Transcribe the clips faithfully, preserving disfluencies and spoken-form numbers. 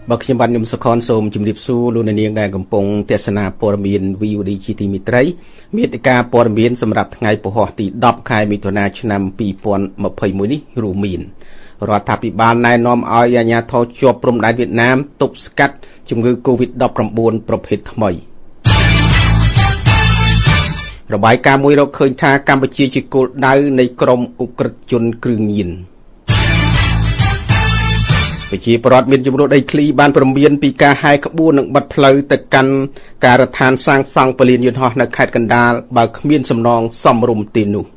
បើខ្ញុំបានខ្ញុំសុខនសូមជម្រាបសួរលោកអ្នកនាងដែលកំពុងទស្សនាព័ត៌មាន វី អូ ឌី ជាទីមេត្រីមាតិកាព័ត៌មានសម្រាប់ថ្ងៃពហុទីដប់ខែមិថុនាឆ្នាំពីរពាន់ម្ភៃមួយនេះរួមមានរដ្ឋាភិបាលណែនាំឲ្យអាជ្ញាធរជាប់ព្រំដែនវៀតណាមទប់ស្កាត់ជំងឺ កូវីដ ដប់ប្រាំបួន ប្រភេទថ្មីរបាយការណ៍មួយរកឃើញថាកម្ពុជាជាគោលដៅនៃក្រុមឧក្រិដ្ឋជនគ្រឿងញៀនប្រជាពលរដ្ឋមានជំនួសដីធ្លីបានព្រមានពីការហែកក្បួននិងបិទផ្លូវទៅកាន់ការដ្ឋានសាងសង់ពលានយន្តហោះនៅខេត្តកណ្ដាលបើគ្មានសំណងសមរម្យទេនោះ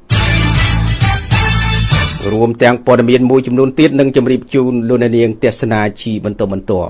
រួមទាំងព័ត៌មានមួយចំនួនទៀតនឹងជម្រាបជូនលោកអ្នកនាងទស្សនាជាបន្តបន្ទាប់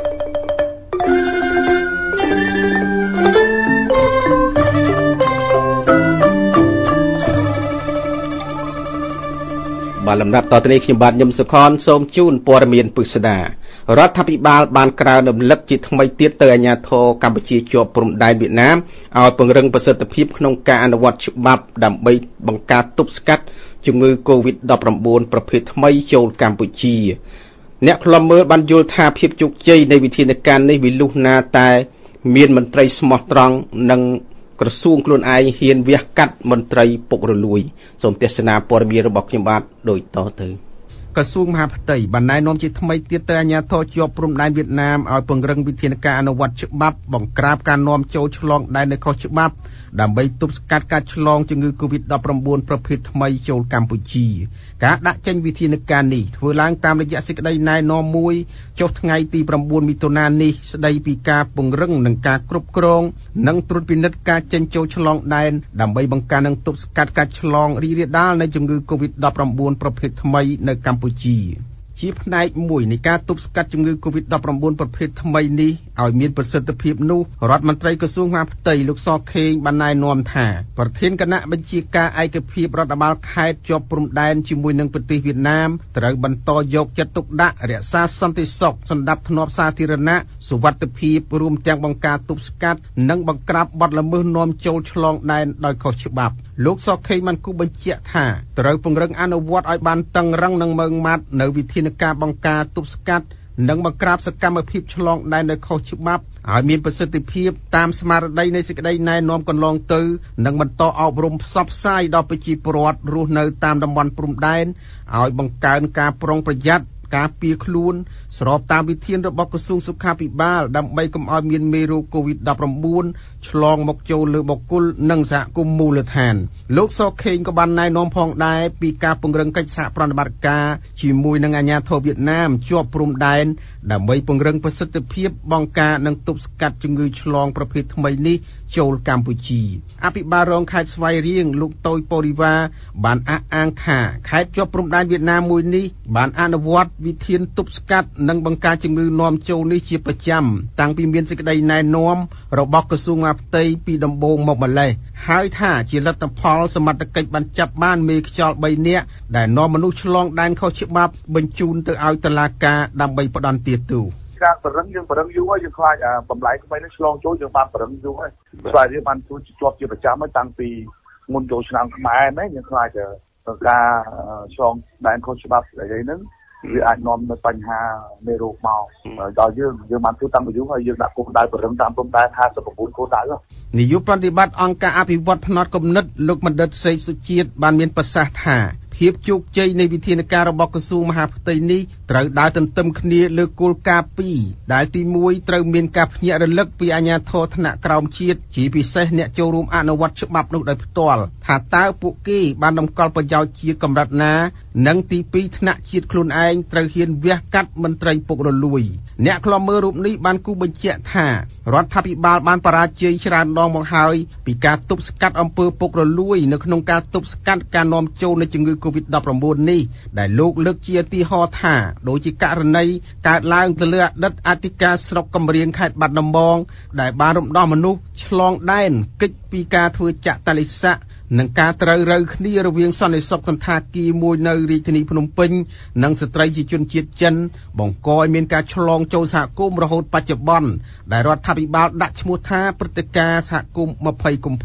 បាទលំដាប់តទៅនេះខ្ញុំបាទញឹមសុខនសូមជូនព័ត៌មានពិស្ដារដ្ឋាភិបាលបានក្រើនរំលឹកជាថ្មីទៀតទៅអាជ្ញាធរកម្ពុជាជាប់ព្រំដែនវៀតណាមឲ្យពង្រឹងប្រសិទ្ធភាពក្នុងការអនុវត្តច្បាប់ដើម្បីបង្ការទប់ស្កាត់ជំងឺ កូវីដ ដប់ប្រាំបួន ប្រភេទថ្មីចូលកម្ពុជាអ្នកខ្លំមើលបានយល់ថាភាពជោគជ័យនៃវិធានការនេះវាលុះណាតែមានមន្ត្រីស្មោះត្រង់និងក្រសួងខ្លួនឯងហ៊ានវះកាត់មន្ត្រីពុករលួយសូមទស្សនាព័ត៌មានរបស់ខ្ញុំបាទដូចតទៅក្រសួងមហាផ្ទៃបានណែនាំជាថ្មីទៀតទៅអាជ្ញាធរជាប់ព្រំដែនវៀតណាមឲ្យពង្រឹងវិធានការអនុវត្តច្បាប់បង្ក្រាបការនាំចូលឆ្លងដែននៅខុសច្បាប់ដើម្បីទប់ស្កាត់ការឆ្លងជំងឺ កូវីដ ដប់ប្រាំបួន ប្រភេទថ្មីចូលកម្ពុជាការដាក់ចេញវិធានការនេះធ្វើឡើងតាមរយៈសេចក្តីណែនាំមួយចុះថ្ងៃទីប្រាំបួនមិថុនានេះស្តីពីការពង្រឹងនិងការគ្រប់គ្រងនិងត្រួតពិនិត្យការចេញចូលឆ្លងដែនដើម្បីបង្ការនិងទប់ស្កាត់ការឆ្លងរីករាលដាលនៃជំងឺ កូវីដ ដប់ប្រាំបួន ប្រភេទថ្មីនៅកម្ពុជាជាផ្នែកមួយនៃការទប់ស្កាត់ជំងឺ កូវីដ ដប់ប្រាំបួន ប្រភេទថ្មីនេះឲ្យមានប្រសិទ្ធភាពនោះរដ្ឋមន្ត្រីក្រសួងមហាផ្ទៃលោកសខេងបានណែនាំថាប្រធានគណៈបញ្ជាការឯកភាពរដ្ឋបាលខេត្តជាប់ព្រំដែនជាមួយនឹងប្រទេសវៀតណាមត្រូវបន្តយកចិត្តទុកដាក់រក្សាសន្តិសុខសណ្ដាប់ធ្នាប់សាធារណៈសុវត្ថិភាពរួមទាំងបង្ការទប់ស្កាត់និងបង្ក្រាបបទល្មើសនាំចូលឆ្លងដែនដោយខុសច្បាប់លោកសខេងបានគូបញ្ជាក់ថាត្រូវពង្រឹងអនុវត្តឲ្យបានតឹងរ៉ឹងនិងម៉ឺងម៉ាត់នៅវិធានការបង្ការទប់ស្កាត់និងបង្ក្រាបសកម្មភាពឆ្លងដែនដោយខុសច្បាប់ឲ្យមានប្រសិទ្ធភាពតាមស្មារតីនៃសេចក្តីណែនាំកន្លងទៅនិងបន្តអប់រំផ្សព្វផ្សាយដល់ប្រជាពលរដ្ឋរស់នៅតាមតំបន់ព្រំដែនឲ្យបង្កើនការប្រុងប្រយ័ត្នការពារខ្លួនស្របតាមវិធានរបស់ក្រសួងសុខាភិបាលដើម្បីកុំឲ្យមានមេរោគ កូវីដ ដប់ប្រាំបួន ឆ្លងមកចូលលើបុគ្គលនិងសហគមន៍មូលដ្ឋានលោកសខេងក៏បានណែនាំផងដែរពីការពង្រឹងកិច្ចសហប្រតិបត្តិការជាមួយនឹងអាជ្ញាធរវៀតណាមជាប់ព្រំដែនដើម្បីពង្រឹងប្រសិទ្ធភាពបង្ការនិងទប់ស្កាត់ជំងឺឆ្លងប្រភេទថ្មីនេះចូលកម្ពុជាអភិបាលរងខេត្តស្វាយរៀងលោកតូចប៉ូរីវ៉ាបានអះអាងថាខេត្តជាប់ព្រំដែនវៀតណាមមួយនេះបានអនុវត្តវិធានទប់ស្កាត់និងបង្ការជំងឺនាំចូលនេះជាប្រចាំតាំងពីមានសេចក្តីណែនាំរបស់ក្រសួងមហាផ្ទៃពីដំបូងមកម្លេះហើយថាជាលទ្ធផលសមត្ថកិច្ចបានចាប់បានមេខ្យល់បីនាក់ដែលនាំមនុស្សឆ្លងដែនខុសច្បាប់បញ្ជូនទៅឲ្យតុលាការដើម្បីផ្ដន្ទាទោសការបរិងយើងបរិងយូរហើយយើងខ្លាចបំលែងថ្មីនេះឆ្លងចូលយើងបានបរិងយូរហើយស្វែងរៀនបានជួយជាប់ជាប្រចាំហើយតាំងពីមុនចូលឆ្នាំខ្មែរហ្នឹងយើងខ្លាចការឆ្លងដែនខុសច្បាប់អីហ្នឹងវាអាចនាំទៅបញ្ហាមេរោគមកដល់យើងយើងបានធ្វើតាំងពីយូរហើយយើងដាក់គោលដៅបរិងតាមព្រំដែនห้าสิบเก้าគោលដៅនាយកប្រតិបត្តិអង្គការអភិវឌ្ឍផ្នត់គំនិតលោកបណ្ឌិតសេកសុជាតិបានមានប្រសាសន៍ថាភាពជោគជ័យនៃវិធានការរបស់ក្រសួងមហាផ្ទៃនេះត្រូវដើរទន្ទឹមគ្នាលើគោលការណ៍ពីរដែលទីមួយត្រូវមានការភ្ញាក់រលឹកពីអាជ្ញាធរថ្នាក់ក្រោមជាតិជាពិសេសអ្នកចូលរួមអនុវត្តច្បាប់នោះដោយផ្ទាល់ថាតើពួកគេបានតម្កល់ប្រយោជន៍ជាតិកម្រិតណានិងទីពីរថ្នាក់ជាតិខ្លួនឯងត្រូវហ៊ានវះកាត់មន្ត្រីពុករលួយអ្នកខ្លំមើលរូបនេះបានគូបញ្ជាក់ថារដ្ឋាភិបាលបានបរាជ័យច្រើនដងមកហើយពីការទប់ស្កាត់អំពើពុករលួយនៅក្នុងការទប់ស្កាត់ការនាំចូលនៃជំងឺ កូវីដ ដប់ប្រាំបួន នេះដែលលោកលើកជាឧទាហរណ៍ថាដូចជាករណីកើតឡើងទៅលើអតីតអធិការស្រុកកំរៀងខេត្តបាត់ដំបងដែលបានរំដោះមនុស្សឆ្លងដែនគេចពីការធ្វើចក្រតាលិស័កនិងការត្រូវរើគ្នារវាងសន្តិសុខសន្តាគារមួយនៅរាជធានីភ្នំពេញនិងស្ត្រីជាជនជាតិចិនបង្កឲ្យមានការឆ្លងចូលសហគមន៍រហូតបច្ចុប្បន្នដែលរដ្ឋាភិបាលដាក់ឈ្មោះថាព្រឹត្តិការណ៍សហគមន៍ម្ភៃកុម្ភៈ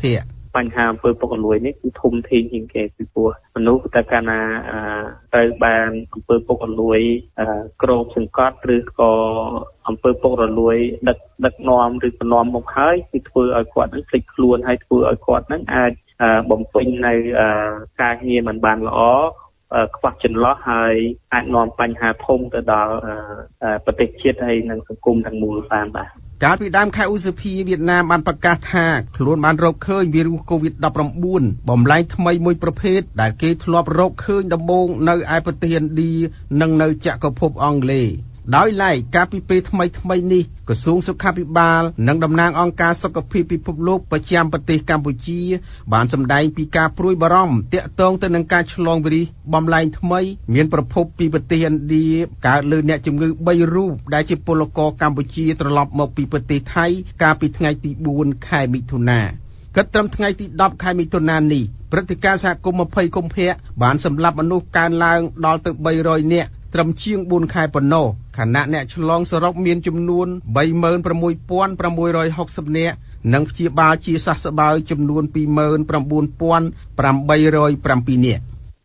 បញ្ហាអំពើពុករលួយនេះគឺធំធេងជាងគេពីព្រោះមនុស្សតែកាលណាត្រូវបានអំពើពុករលួយក្រមសង្កត់ឬក៏អំពើពុករលួយដឹកដឹកនាំឬបំណំមកហើយគឺធ្វើឲ្យគាត់នឹងភ្លេចខ្លួនហើយធ្វើឲ្យគាត់នឹងអាចបំពេញនៅការងារមិនបានល្អខ្វះចន្លោះហើយអាចនាំបញ្ហាធំទៅដល់ប្រទេសជាតិហើយនិងសង្គមទាំងមូលបានបាទកាលពីដើមខែឧសភាវៀតណាមបានប្រកាសថាខ្លួនបានរកឃើញវីរុស COVID ដប់ប្រាំបួន បំលែងថ្មីមួយប្រភេទដែលគេធ្លាប់រកឃើញដំបូងនៅឯប្រទេសឥណ្ឌានិងនៅចក្រភពអង់គ្លេសដោយឡែកកាលពីពេលថ្មីថ្មីនេះក្រសួងសុខាភិបាលនិងតំណាងអង្គការសុខភាពពិភពលោកប្រចាំប្រទេសកម្ពុជាបានសម្ដែងពីការព្រួយបារម្ភទាក់ទងទៅនឹងការឆ្លងវីរុសបំលែងថ្មីមានប្រភពពីប្រទេសឥណ្ឌាកើតលើអ្នកជំងឺបីរូបដែលជាពលករកម្ពុជាត្រឡប់មកពីប្រទេសថៃកាលពីថ្ងៃទីបួនខែមិថុនាគិតត្រឹមថ្ងៃទីដប់ខែមិថុនានេះព្រឹត្តិការណ៍សហគមន៍ยี่สิบកុម្ភៈបានសម្លាប់មនុស្សកើនឡើងដល់ទៅបីរយនាក់ត្រឹមជាងបួនខែប៉ុណ្ណោះខណៈអ្នកឆ្លងសរុបមានចំនួន បីម៉ឺនប្រាំមួយពាន់ប្រាំមួយរយហុកសិប នាក់និងព្យាបាលជាសះស្បើយចំនួន ពីរម៉ឺនប្រាំបួនពាន់ប្រាំបីរយប្រាំពីរ នាក់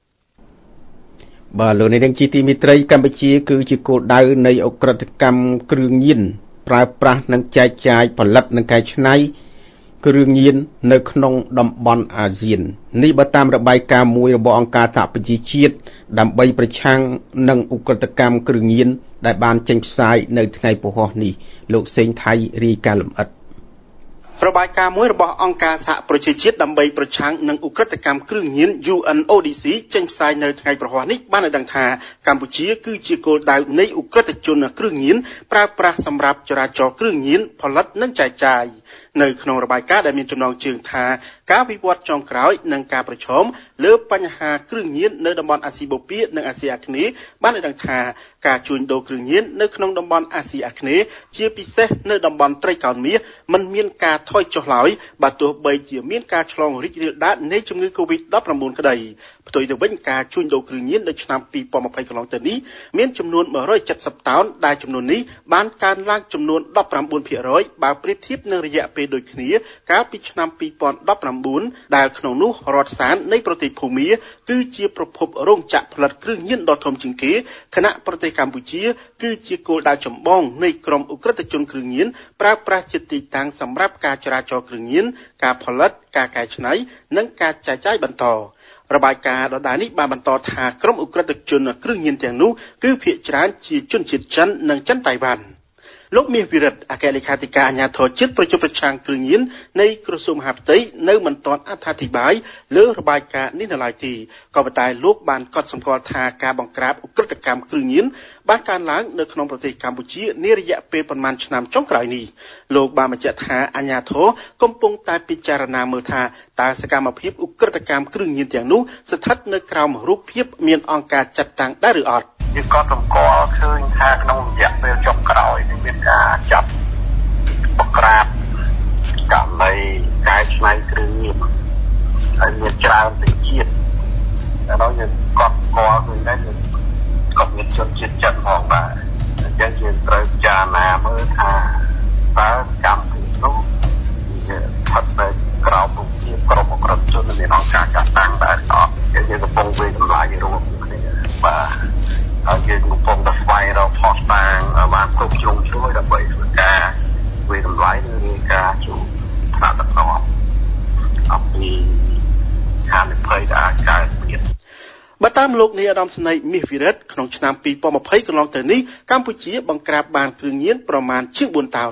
បាទលោកនាងជាទីមេត្រីកម្ពុជាគឺជាគោលដៅនៃអក្រិតកម្មគ្រឿងញៀនប្រើប្រាស់និងចែកចាយផលិតនិងកែច្នៃគ្រឿងញៀននៅក្នុងតំបន់អាស៊ាននេះបើតាមរបាយការណ៍មួយរបស់អង្គការសហប្រជាជាតិដើម្បីប្រឆាំងនឹងឧក្រិដ្ឋកម្មគ្រឿងញៀនដែលបានចេញផ្សាយនៅថ្ងៃពហុនេះលោកសេងថៃរាយការណ៍លម្អិតរបាយការណ៍មួយរបស់អង្គការសហប្រជាជាតិដើម្បីប្រឆាំងនឹងឧក្រិដ្ឋកម្មគ្រឿងញៀន U N O D C ចេញផ្សាយនៅថ្ងៃប្រហ័សនេះបានឲ្យដឹងថាកម្ពុជាគឺជាគោលដៅនៃឧក្រិដ្ឋជនគ្រឿងញៀនប្រើប្រាស់សម្រាប់ចរាចរគ្រឿងញៀនផលិតនិងចែកចាយនៅក្នុងរបាយការណ៍ដែលមានចំណងជើងថាការវិវត្តចុងក្រោយនិងការប្រឈមលើបញ្ហាគ្រឿងញៀននៅតំបន់អាស៊ីបូព៌ានិងអាស៊ីអាគ្នេយ៍បានឲ្យដឹងថាការជួញដូរគ្រឿងញៀននៅក្នុងតំបន់អាស៊ីអាគ្នេយ៍ជាពិសេសនៅតំបន់ត្រីកោណមាសមិនមានការថយចុះឡើយបើទោះបីជាមានការឆ្លងរីករាលដាលនៃជំងឺ COVID ដប់ប្រាំបួន ក្តីផ្ទុយទៅវិញការជួញដូរគ្រឿងញៀននៅឆ្នាំពីរពាន់ម្ភៃកន្លងទៅនេះមានចំនួនមួយរយเจ็ดสิบតោនដែលចំនួននេះបានកើនឡើងចំនួនដប់ប្រាំបួនភាគរយ បើប្រៀបធៀបនឹងរយៈពេលដូចគ្នាកាលពីឆ្នាំពីរពាន់ដប់ប្រាំបួនដែលក្នុងនោះរដ្ឋសាននៃប្រទេសភូមាគឺជាប្រភពរោងចក្រផលិតគ្រឿងញៀនដ៏ធំជាងគេខណៈប្រទេសកម្ពុជាគឺជាគោលដៅចម្បងនៃក្រុមឧក្រិដ្ឋជនគ្រឿងញៀនប្រើប្រាស់ជាទីតាំងសម្រាប់ការចរាចរគ្រឿងញៀនការផលិតការកែច្នៃនិងការចែកចាយបន្តរបាយការណ៍ដដែលនេះបានបន្តថាក្រុមឧក្រិដ្ឋជនគ្រឿងញៀនទាំងនោះគឺភាគច្រើនជាជនជាតិចិននិងចិនតៃវ៉ាន់លោកមាសវិរិទ្ធអគ្គលេខាធិការអាជ្ញាធរជាតិប្រជុំប្រឆាំងគ្រឿងញៀននៃក្រសួងមហាផ្ទៃនៅមិនទាន់អត្ថាធិប្បាយលើរបាយការណ៍នេះនៅឡើយទេក៏ប៉ុន្តែលោកបានកត់សម្គាល់ថាការបង្ក្រាបឧក្រិដ្ឋកម្មគ្រឿងញៀនបានកើនឡើងនៅក្នុងប្រទេសកម្ពុជានារយៈពេលប្រមាណឆ្នាំចុងក្រោយនេះលោកបានបញ្ជាក់ថាអាជ្ញាធរកំពុងតែពិចារណាមើលថាតើសកម្មភាពឧក្រិដ្ឋកម្មគ្រឿងញៀនទាំងនោះស្ថិតនៅក្រោមរូបភាពមានអង្គការចាត់តាំងដែរឬអត់យើងក៏សម្គាល់ឃើញថាក្នុងរយៈពេលចុងក្រោយនេះមានការចាប់បង្ក្រាបករណីកែច្នៃគ្រឿងញៀនហើយមានច្រើនទៅជាតិដល់យើងក៏ស្គាល់ឃើញដែរក៏មានជនជាតិចិនផងដែរអញ្ចឹងយើងត្រូវពិចារណាមើលថាតើកម្មវិធីនោះវាស្ថិតនៅក្រោមរូបភាពក្រុមអក្រិតជនមានអង្គការចាត់តាំងដែរអត់យើងកំពុងវិតម្លៃរួមគ្នាបាទហើយយើងកំពុងតែស្វែងរកផុសតាងបានគ្រប់ជ្រុងជ្រោយដើម្បីធ្វើការវិតម្លៃនិងរាយការណ៍ជូនថ្នាក់ដឹកនាំអំពីហានិភ័យដែលអាចកើតមានបើតាមលោកនាយឧត្តមសេនីយ៍មាសវិរិទ្ធក្នុងឆ្នាំពីរពាន់ម្ភៃកន្លងទៅនេះកម្ពុជាបង្ក្រាបបានគ្រឿងញៀនប្រមាណជាងបួនតោន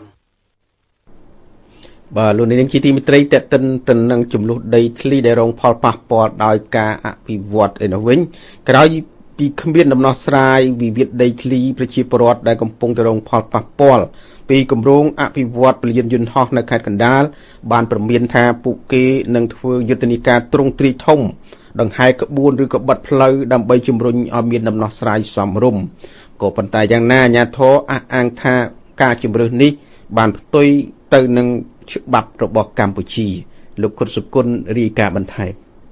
បាទលោកនាងជាទីមេត្រីតេតិនទៅនឹងចំនួនដីធ្លីដែលរងផលប៉ះពាល់ដោយការអភិវឌ្ឍឯនោះវិញក្រោយពីគ្មានដំណោះស្រាយវិវាទដីធ្លីប្រជាពលរដ្ឋដែលកំពុងតែរងផលប៉ះពាល់ពីគម្រោងអភិវឌ្ឍពលានយន្តហោះនៅខេត្តកណ្ដាលបានព្រមានថាពួកគេនឹងធ្វើយុទ្ធនាការទ្រង់ទ្រាយធំដង្ហែក្បួនឬក៏បិទផ្លូវដើម្បីជំរុញឲ្យមានដំណោះស្រាយសមរម្យក៏ប៉ុន្តែយ៉ាងណាអាជ្ញាធរអះអាងថាការជំរើសនេះបានផ្ទុយទៅនឹងច្បាប់របស់កម្ពុជាលោកខុតសុគន្ធរាយការណ៍បន្ថែម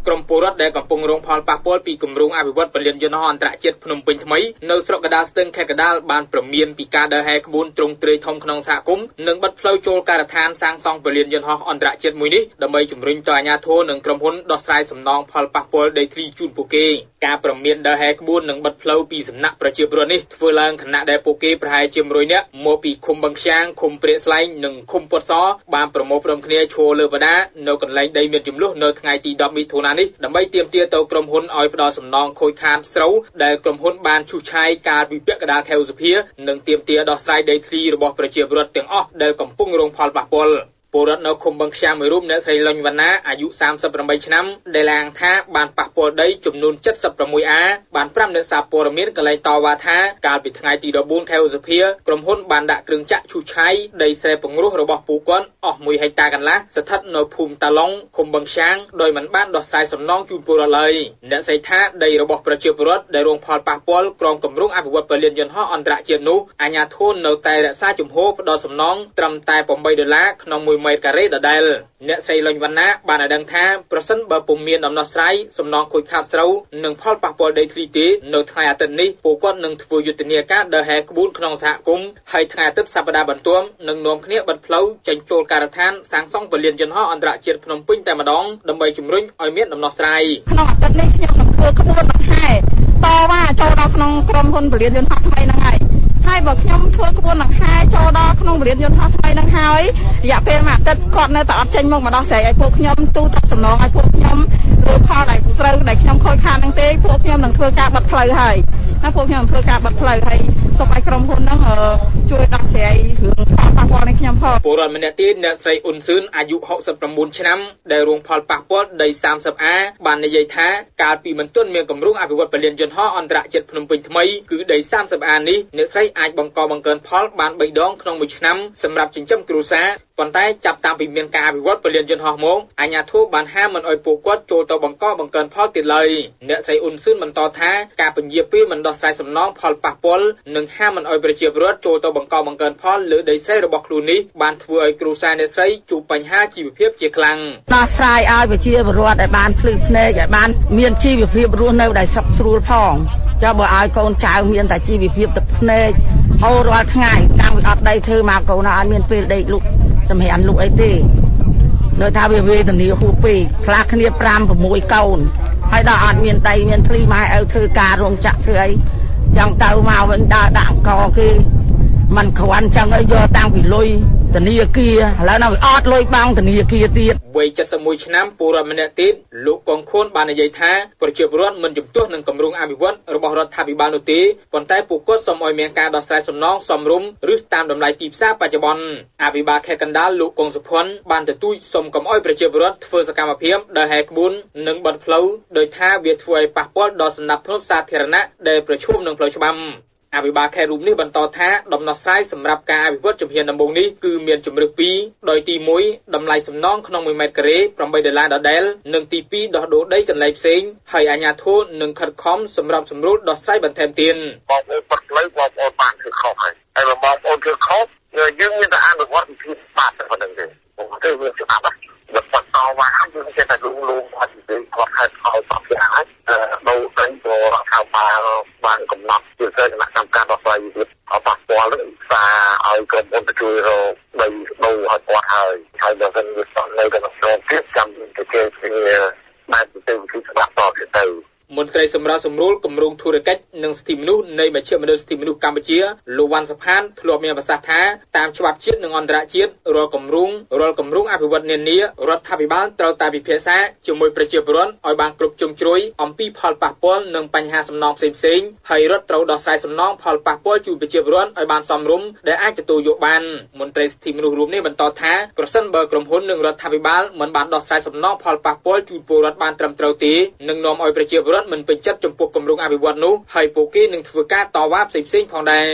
ក្រុមពលរដ្ឋដែលកំពុងរងផលប៉ះពាល់ពីគម្រោងអភិវឌ្ឍពលានយន្តហោះអន្តរជាតិភ្នំពេញថ្មីនៅស្រុកកណ្ដាលស្ទឹងខេត្តកណ្ដាលបានព្រមានពីការដើរហែក្បួនទ្រង់ទ្រាយធំក្នុងសហគមន៍និងបិទផ្លូវចូលការដ្ឋានសាងសង់ពលានយន្តហោះអន្តរជាតិមួយនេះដើម្បីជំរុញទៅអាជ្ញាធរនិងក្រុមហ៊ុនដោះស្រាយសំណងផលប៉ះពាល់ដីធ្លីជូនពួកគេការព្រមានដើរហែក្បួននិងបិទផ្លូវពីសំណាក់ប្រជាពលរដ្ឋនេះធ្វើឡើងខណៈដែលពួកគេប្រហែលជាមួយរយនាក់មកពីឃុំបឹងខ្យាងឃុំព្រាកស្លែងនិងឃុំពុតសបានប្រមូលផ្តុំគ្នាឈរលើបដានៅកន្លែងដីមានចំនួននៅថ្ងៃទីដប់មិថុនានេះដើម្បីទាមទារទៅក្រុមហ៊ុនឲ្យផ្ដល់សំណងខូចខាតស្រូវដែលក្រុមហ៊ុនបានឈូសឆាយកាលពីពាក់កណ្ដាលខែឧសភានិងទាមទារដោះស្រាយដីធ្លីរបស់ប្រជាពលរដ្ឋទាំងអស់ដែលកំពុងរងផលប៉ះពាល់ពលរដ្ឋនៅឃុំបឹងខ្យាងមួយរូបអ្នកស្រីលុញវណ្ណាអាយុសាមសិបប្រាំបីឆ្នាំដែលឡើងថាបានប៉ះពាល់ដីចំនួនเจ็ดสิบหก អាបានប្រាប់អ្នកសារព័ត៌មានកន្លែងតវ៉ាថាកាលពីថ្ងៃទីដប់បួនខែឧសភាក្រុមហ៊ុនបានដាក់គ្រឿងចាក់ឈូសឆាយដីស្រែពង្រោះរបស់ពួកគាត់អស់មួយហិកតាកន្លះស្ថិតនៅភូមិតាឡុងឃុំបឹងខ្យាងដោយមិនបានដោះស្រាយសំណងជូនពលរដ្ឋឡើយអ្នកស្រីថាដីរបស់ប្រជាពលរដ្ឋដែលរងផលប៉ះពាល់ក្រោមគម្រោងអភិវឌ្ឍពលានយន្តហោះអន្តរជាតិនោះអាជ្ញាធរនៅតែរក្សាជំហរផ្ដល់សំណងត្រឹមតែeightដុល្លារក្នុងមួយម៉ែត្រការ៉េដដែលអ្នកស្រីលុញវណ្ណាបានឲ្យដឹងថាប្រសិនបើពុំមានដំណោះស្រាយសំណងខូចខាតស្រូវនិងផលប៉ះពាល់ដីធ្លីទេនៅថ្ងៃអាទិត្យនេះពួកគាត់នឹងធ្វើយុទ្ធនាការដើរហែក្បួនក្នុងសហគមន៍ហើយថ្ងៃអាទិត្យសប្តាហ៍បន្ទាប់នឹងនាំគ្នាបិទផ្លូវចេញចូលការដ្ឋានសាងសង់ពលានយន្តហោះអន្តរជាតិភ្នំពេញតែម្ដងដើម្បីជំរុញឲ្យមានដំណោះស្រាយក្នុងអាទិត្យនេះខ្ញុំនឹងធ្វើក្បួនបង្ហាតវ៉ាចូលដល់ក្នុងក្រុមហ៊ុនពលានយន្តហោះថ្មីហ្នឹងហើយហើយបើខ្ញុំធ្វើក្បួនបង្ហាចូលដល់ក្នុងពលានយន្តហោះថ្មីហ្នឹងហើយរយៈពេលមួយអាទិត្យគាត់នៅតែអត់ចេញមកម្ដងស្រែកឲ្យពួកខ្ញុំទូទាត់សំណងឲ្យពួកខ្ញុំលើផលដែលស្រូវដែលខ្ញុំខូចខាតហ្នឹងទេពួកខ្ញុំនឹងធ្វើការបិទផ្លូវហើយណាពួកខ្ញុំធ្វើការបិទផ្លូវហើយសូមឲ្យក្រុមហ៊ុនហ្នឹងជួយដោះស្រាយរឿងផលប៉ះពាល់នេះខ្ញុំផងពលរដ្ឋម្នាក់ទៀតអ្នកស្រីអ៊ុនសឿនអាយុหกสิบเก้าឆ្នាំដែលរងផលប៉ះពាល់ដីសាមសិបអាបាននិយាយថាកាលពីមិនទាន់មានគម្រោងអភិវឌ្ឍពលានយន្តហោះអន្តរជាតិភ្នំពេញថ្មីគឺដីសាមសិបអានេះអ្នកស្រីអាចបង្កបង្កើនផលបានបីដងក្នុងមួយឆ្នាំសម្រាប់ចិញ្ចឹមគ្រួសារប៉ុន្តែចាប់តាំងពីមានការអភិវឌ្ឍពលានយន្តហោះមកអាជ្ញាធរបានហាមមិនឲ្យពួកគាត់ចូលទៅបង្កបង្កើនផលទៀតឡើយអ្នកស្រីអ៊ុនសឿនបន្តថាការពន្យាពេលមិនដោះស្រាយសំណងផលប៉ះពាល់និងហាមមិនឲ្យប្រជាពលរដ្ឋចូលទៅបង្កបង្កើនផលលើដីស្រែរបស់ខ្លួននេះបានធ្វើឲ្យគ្រួសារអ្នកស្រីជួបបញ្ហាជីវភាពជាខ្លាំងដោះស្រាយឲ្យប្រជាពលរដ្ឋឲ្យបានភ្លឺភ្នែកឲ្យបានមានជីវភាពរស់នៅដែលសុខស្រួលផងចុះបើឲ្យកូនចៅមានតែជីវភាពទឹកភ្នែកហូររាល់ថ្ងៃតាំងពីអត់ដីធ្វើមកកូនអត់មានពេលដេកលក់សម្រាប់លក់អីទេនៅថាវាវេទនាហួសពេកខ្លះគ្នាfive sixកូនហើយដល់អត់មានដីមានធ្លីម៉ែឪធ្វើការរោងចក្រធ្វើអីចឹងទៅមកវិញដើរដាក់អង្គគេมันគ្រាន់ចឹងឲ្យយកតាំងពីលុយធនាគារឥឡូវនៅអត់លុយបង់ធនាគារទៀតវ័យseventy-oneឆ្នាំពលរដ្ឋម្នាក់ទៀតលោកកងខួនបាននិយាយថាប្រជាពលរដ្ឋមិនជំទាស់នឹងគម្រោងអភិវឌ្ឍរបស់រដ្ឋាភិបាលនោះទេប៉ុន្តែពួកគាត់សូមឲ្យមានការដោះស្រាយសំណងសមរម្យឬតាមតម្លៃទីផ្សារបច្ចុប្បន្នអភិបាលខេត្តកណ្ដាលលោកកងសុភ័ណ្ឌបានទទូចសូមកុំឲ្យប្រជាពលរដ្ឋធ្វើសកម្មភាពដើរហែក្បួននិងបិទផ្លូវដោយថាវាធ្វើឲ្យប៉ះពាល់ដល់សណ្ដាប់ធ្នាប់សាធារណៈដែលប្រឈមនឹងផ្លូវច្បាប់អភិបាលខេត្តរូបនេះបន្តថាដំណោះស្រាយសម្រាប់ការអភិវឌ្ឍជំហានដំបូងនេះគឺមានជម្រើសពីរដោយទីoneតម្លៃសំណងក្នុងមួយម៉ែត្រការ៉េeightដុល្លារដដែលនិងទីtwoដោះដូរដីកន្លែងផ្សេងហើយអាជ្ញាធរនឹងខិតខំសម្រាប់សម្រួលដោះស្រាយបន្ថែមទៀតបងប្អូនបិទផ្លូវបងប្អូនបានធ្វើខុសហើយហើយបើបងប្អូនធ្វើខុសយើងមានតែអនុវត្តវិធីច្បាប់តែប៉ុណ្្នឹងទេបងទៅវាច្បាប់បើបន្តមកយើងចេះតែលងលងអត់ទេគាត់ខិតខំបបយ៉ាងហើយដូរដីក៏រដ្ឋាភិបាលបានកំណត់ជាសេចក្ដីកម្មការដោះស្រាយវិវាទអបអរសាឲ្យក្រុមហ៊ុនទៅជួយរកដីដូរឲ្យគាត់ហើយហើយបើមិនវាសន្នៅក្នុងស្រុកទៀតចាំទៅគេបានទៅវិធីច្បាប់តទៅមន្ត្រីសម្រាប់សម្រួលគម្រោងធុរកិច្ចនិងសិទ្ធិមនុស្សនៃមជ្ឈមណ្ឌលសិទ្ធិមនុស្សកម្ពុជាលោកវ៉ាន់សុផានធ្លាប់មានប្រសាសន៍ថាតាមច្បាប់ជាតិនិងអន្តរជាតិរាល់គម្រោងរាល់គម្រោងអភិវឌ្ឍនានារដ្ឋាភិបាលត្រូវតែពិភាក្សាជាមួយប្រជាពលរដ្ឋឲ្យបានគ្រប់ជ្រុងជ្រោយអំពីផលប៉ះពាល់និងបញ្ហាសំណងផ្សេងៗហើយរដ្ឋត្រូវដោះស្រាយសំណងផលប៉ះពាល់ជូនប្រជាពលរដ្ឋឲ្យបានសមរម្យដែលអាចទទួលយកបានមន្ត្រីសិទ្ធិមនុស្សរួមនេះបន្តថាប្រសិនបើក្រុមហ៊ុននិងរដ្ឋាភិបាលមិនបានដោះស្រាយសំណងផលប៉ះពាល់ជូនពលរដ្ឋបានត្រឹមត្រូវទេនឹងនាំឲ្យប្រជាពលរដ្ឋមិនពេញចិត្តចំពោះគម្រោងអភិវឌ្ឍនោះហើយពួកគេនឹងធ្វើការតវ៉ាផ្សេងៗផងដែរ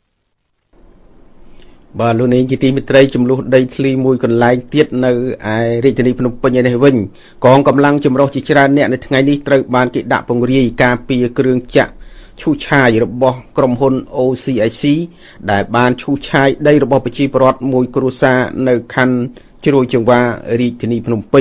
បាទលោកនាងជាទីមេត្រីចំនួនដីធ្លីមួយកន្លែងទៀតនៅឯរាជធានីភ្នំពេញនេះវិញកងកម្លាំងចម្រុះជាច្រើនអ្នកនៅថ្ងៃនេះត្រូវបានគេដាក់ពង្រាយការពារគ្រឿងចាក់ឈូសឆាយរបស់ក្រុមហ៊ុន អូ ស៊ី អេច ស៊ី ដែលបានឈូសឆាយដីរបស់ប្រជាពលរដ្ឋមួយគ្រួសារនៅខណ្ឌជ្រោយចង្វាររាជធានីភ្នំពេញ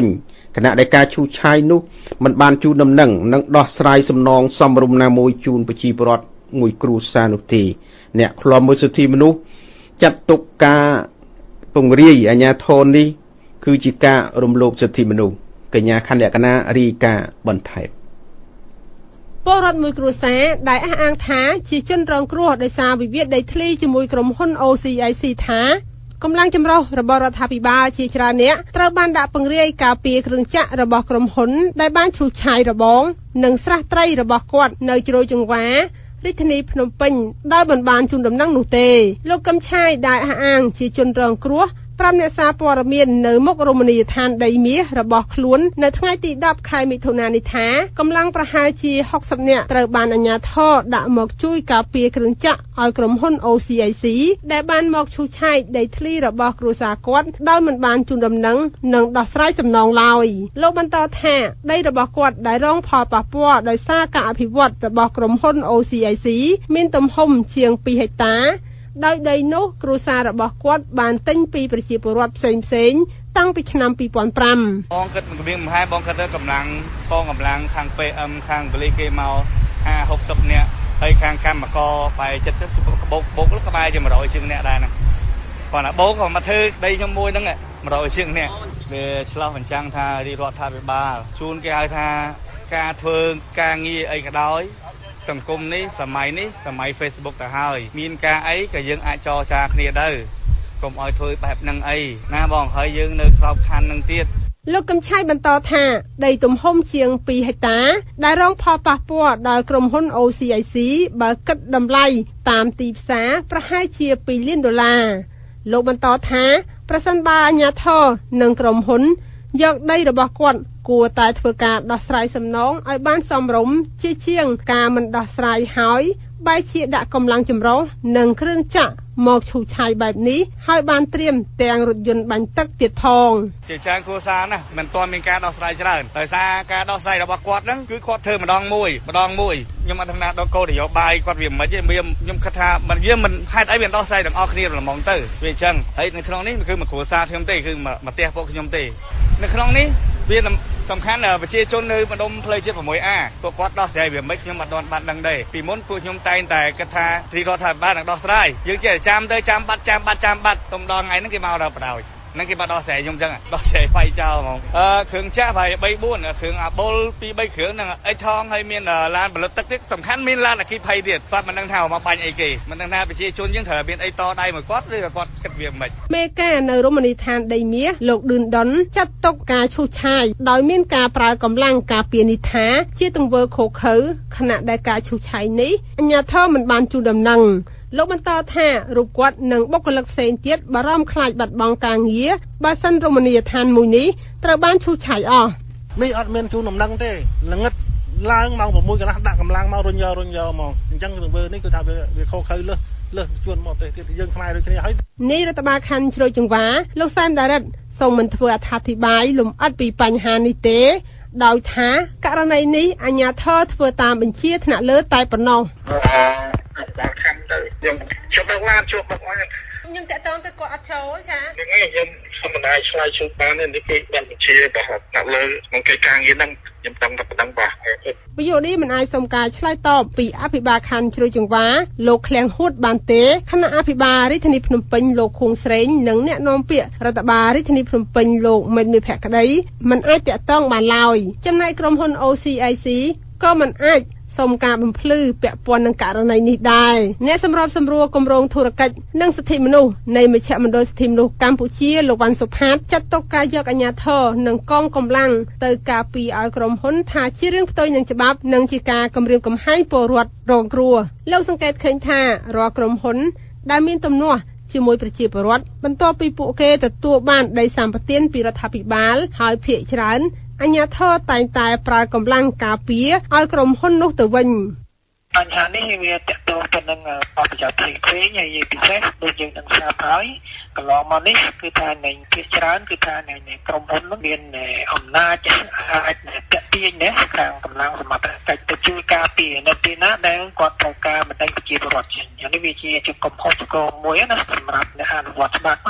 គណៈដែលការឈូសឆាយនោះមិនបានជូនដំណឹងនិងដោះស្រាយសំណងសមរម្យណាមួយជូនប្រជាពលរដ្ឋមួយគ្រួសារនោះទេអ្នកឃ្លាំមើលសិទ្ធិមនុស្សចាត់ទុកការពង្រាយអាជ្ញាធរនេះគឺជាការរំលោភសិទ្ធិមនុស្សកញ្ញាខណ្ឌលក្ខណារាយការណ៍បន្ថែមពលរដ្ឋមួយគ្រួសារដែលអះអាងថាជាជនរងគ្រោះដោយសារវិវាទដីធ្លីជាមួយក្រុមហ៊ុន អូ ស៊ី អៃ ស៊ី ថាកម្លាំងចម្រុះរបស់រដ្ឋាភិបាលជាច្រើនអ្នកត្រូវបានដាក់ពង្រាយការពារគ្រឿងចក្ររបស់ក្រុមហ៊ុនដែលបានឈូសឆាយរបងនិងស្រះត្រីរបស់គាត់នៅជ្រោយចង្វារាជធានីភ្នំពេញដោយមិនបានជូនដំណឹងនោះទេលោកកឹមឆាយដែលអះអាងជាជនរងគ្រោះប្រាប់អ្នកសារព័ត៌មាននៅមុខរមណីយដ្ឋានដីមាសរបស់ខ្លួននៅថ្ងៃទីដប់ខែមិថុនានេះថាកម្លាំងប្រហែលជាហុកសិបនាក់ត្រូវបានអាជ្ញាធរដាក់មកជួយការពារគ្រឿងចក្រឲ្យក្រុមហ៊ុន អូ ស៊ី អៃ ស៊ី ដែលបានមកឈូសឆាយដីធ្លីរបស់គ្រួសារគាត់ដោយមិនបានជូនដំណឹងនិងដោះស្រាយសំណងឡើយលោកបន្តថាដីរបស់គាត់ដែលរងផលប៉ះពាល់ដោយសារការអភិវឌ្ឍរបស់ក្រុមហ៊ុន អូ ស៊ី អៃ ស៊ី មានទំហំជាងពីរហិកតាដោយដីនោះគ្រួសាររបស់គាត់បានទិញពីប្រជាពលរដ្ឋផ្សេងផ្សេងតាំងពីឆ្នាំពីរពាន់ប្រាំបងគិតមិនមានមហាបងគិតទៅកម្លាំងកងកម្លាំងខាង ពី អឹម ខាងប៉ូលីសគេមកហាហុកសិបនាក់ហើយខាងកម្មករបែរចិត្តទៅបោកបោកក្បែរជា100ជាងនាក់ដែរណាគាត់ថាបោកក៏មកធ្វើដីខ្ញុំមួយហ្នឹង100ជាងនាក់វាឆ្លោះអញ្ចឹងថារាជរដ្ឋាភិបាលជួនគេហៅថាការធ្វើការងារអីក៏ដោយសង្គមនេះសម័យនេះសម័យ Facebook ទៅហើយមានការអីក៏យើងអាចចរចាគ្នាទៅកុំឲ្យធ្វើបែបហ្នឹងអីណាបងហើយយើងនៅក្របខ័ណ្ឌនឹងទៀតលោកកឹមឆាយបន្តថាដីទំហំជាងពីរហិកតាដែលរងផលប៉ះពាល់ដោយក្រុមហ៊ុន អូ ស៊ី អៃ ស៊ី បើគិតតម្លៃតាមទីផ្សារប្រហែលជាពីរលានដុល្លារលោកបន្តថាប្រសិនបើអាជ្ញាធរនិងក្រុមហ៊ុនយកដីរបស់គាត់គួរតែធ្វើការដោះស្រាយសំណងឲ្យបានសមរម្យជាជាងការមិនដោះស្រាយហើយបែរជាដាក់កម្លាំងចម្រុះនិងគ្រឿងចក្រមកឈូសឆាយបែបនេះហើយបានត្រៀមទាំងរថយន្តបាញ់ទឹកទៀតផងជាច្រើនគ្រួសារណាមិនទាន់មានការដោះស្រាយច្រើនដោយសារការដោះស្រាយរបស់គាត់ហ្នឹងគឺគាត់ធ្វើម្ដងមួយម្ដងមួយខ្ញុំអត់ដឹងថាដល់គោលនយោបាយគាត់វាមិនទេខ្ញុំគិតថាមិនវាមិនហេតុអីវាដោះស្រាយទាំងអស់គ្នាល្មមទៅវាអញ្ចឹងហើយនៅក្នុងនេះគឺមួយគ្រួសារខ្ញុំទេគឺមកផ្ទះពួកខ្ញុំទេនៅក្នុងនេះវាសំខាន់ប្រជាជននៅម្ដុំផ្លូវជាតិ 6 A ពួកគាត់ដោះស្រាយវាមិនខ្ញុំអត់ទាន់បានដឹងទេពីមុនពួកខ្ញុំតែងតែគិតថារាជរដ្ឋាភិបាលនឹងដោះស្រាយយើងចេះតែចាំទៅចាំបាត់ចាំបាត់ចាំបាត់តុំដល់ថ្ងៃហ្នឹងគេមកដល់បដ ாய் ហ្នឹងគេមកដោះស្រាយខ្ញុំអញ្ចឹងដោះស្រាយវាយចោលហ្មងអឺគ្រឿងចាក់ប្រហែល 3 4 គ្រឿងអាបុល ពីរ 3 គ្រឿងហ្នឹងអិចថងហើយមានឡានផលិតទឹកទៀតសំខាន់មានឡានអគ្គិភ័យទៀតគាត់មិនដឹងថាមកបាញ់អីគេមិនដឹងថាប្រជាជនយើងត្រូវមានអីតដៃមួយគាត់ឬក៏គាត់គិតវាមិនមេការនៅរមណីយដ្ឋានដីមាសលោកឌឿនដុនចាត់ទុកការឈូសឆាយដោយមានការប្រើកម្លាំងការពារនេះថាជាទង្វើខុសខើខណៈដែលការឈូសឆាយនេះអាជ្ញាធរមិនបានជូនដំណឹងលោកបន្តថារូបគាត់និងបុគ្គលិកផ្សេងទៀតបារម្ភខ្លាចបាត់បង់ការងារបើសិនរមណីយដ្ឋានមួយនេះត្រូវបានឈូសឆាយអស់នេះអត់មានជូនដំណឹងទេល្ងិតឡើងម៉ោង 6 កន្លះដាក់កម្លាំងមករុញយករុញយកមកអញ្ចឹងទង្វើនេះគឺថាវាខុសខើលើសលើសជួនមកទេទៀតយើងខ្មែរដូចគ្នាហើយនេះរដ្ឋបាលខណ្ឌជ្រោយចង្វាលោកសែមដារិតសូមមិនធ្វើអត្ថាធិប្បាយលម្អិតពីបញ្ហានេះទេដោយថាករណីនេះអាជ្ញាធរធ្វើតាមបញ្ជាថ្នាក់លើតែប៉ុណ្ណោះបាទខាងទៅខ្ញុំជួបមកឡានជួបមកឡានខ្ញុំតាក់ទងទៅគាត់អត់ចូលចាហ្នឹងហើយខ្ញុំសម្ដែងឆ្លើយជូនបាននេះគេបានបញ្ជារបស់ដាក់លើក្នុងកិច្ចការងារហ្នឹងខ្ញុំតាំងតែប៉ុណ្ណឹងបាទវិយោនេះមិនអាចសុំការឆ្លើយតបពីអភិបាលខណ្ឌជ្រោយចង្វាលោកឃ្លាំងហួតបានទេគណៈអភិបាលរាជធានីភ្នំពេញលោកខួងស្រេងនិងអ្នកនាំពាក្យរដ្ឋបាលរាជធានីភ្នំពេញលោកមេតមេភក្តីមិនអាចតាក់ទងបានឡើយចំណែកក្រុមហ៊ុន អូ ស៊ី អៃ ស៊ី ក៏មិនអាចសូមការបំភ្លឺពាក់ព័ន្ធនឹងករណីនេះដែរអ្នកសម្របសម្រួលគម្រោងធុរកិច្ចនិងសិទ្ធិមនុស្សនៃមជ្ឈមណ្ឌលសិទ្ធិមនុស្សកម្ពុជាលោកវ៉ាន់សុផាតចាត់ទុកការយកអាជ្ញាធរនិងកងកម្លាំងទៅការពារឲ្យក្រុមហ៊ុនថាជារឿងផ្ទុយនឹងច្បាប់និងជាការគំរាមកំហែងពលរដ្ឋរងគ្រោះលោកសង្កេតឃើញថារាល់ក្រុមហ៊ុនដែលមានទំនាស់ជាមួយប្រជាពលរដ្ឋបន្ទាប់ពីពួកគេទទួលបានដីសម្បត្តិពីរដ្ឋាភិបាលហើយភាគច្រើនអាជ្ញាធរតែងតែប្រើកម្លាំងការពារឲ្យក្រុមហ៊ុននោះទៅវិញបញ្ហានេះវាតកតងទៅនឹងបទបញ្ញត្តិផ្សេងៗហើយពិសេសដូចយើងនឹងស្រាប់ហើយកន្លងមកនេះគឺថានៃភាគច្រើនគឺថានៃក្រុមហ៊ុននោះមានអំណាចអាចតាក់ទាញណាខាងកម្លាំងសមត្ថកិច្ចទៅជួយការពារនៅទីណាដែលគាត់ត្រូវការបណ្ដេញប្រជាពលរដ្ឋចេញនេះវាជាជាកំហុសឆ្គងមួយណាសម្រាប់អ្នកអនុវត្តច្បាប់សម្រាប់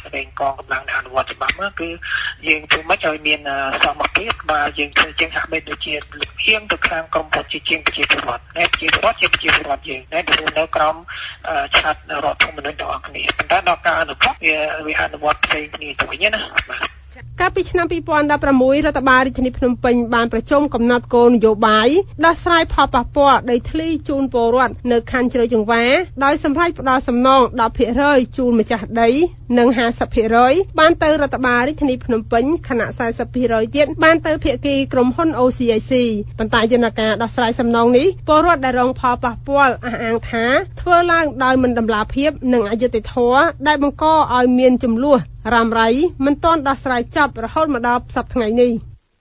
ស្វែងកងកម្លាំងអនុវត្តច្បាប់ហ្នឹងគឺយើងធ្វើមិនឲ្យមានសមភាពបើយើងធ្វើជាងហាក់បីដូចជាលំហៀងទៅខាងក្រមពលជាជាងប្រជាពលរដ្ឋតែប្រជាពលរដ្ឋជាប្រជាពលរដ្ឋយើងតែទៅនៅក្រមឆាត់រដ្ឋធម្មនុញ្ញទាំងអស់គ្នាប៉ុន្តែដល់ការអនុវត្តវាវាអនុវត្តផ្សេងគ្នាទៅវិញណាកាលពីឆ្នាំពីរពាន់ដប់ប្រាំមួយរដ្ឋបាលរាជធានីភ្នំពេញបានប្រជុំកំណត់គោលនយោបាយដោះស្រាយផលប៉ះពាល់ដីធ្លីជូនពលរដ្ឋនៅខណ្ឌជ្រោយចង្វាដោយសម្រេចផ្ដល់សំណង ដប់ភាគរយ ជូនម្ចាស់ដីនិង ហាសិបភាគរយ បានទៅរដ្ឋបាលរាជធានីភ្នំពេញខណៈ សែសិបភាគរយ ទៀតបានទៅភាគីក្រុមហ៊ុន អូ ស៊ី I ស៊ី ប៉ុន្តែយន្តការដោះស្រាយសំណងនេះពលរដ្ឋដែលរងផលប៉ះពាល់អះអាងថាធ្វើឡើងដោយមិនតម្លាភាពនិងអយុត្តិធម៌ដែលបង្កឲ្យមានចំនួនរ៉ាំរ៉ៃមិនទាន់ដោះស្រាយចប់រហូតមកដល់សប្តាហ៍ថ្ងៃនេះ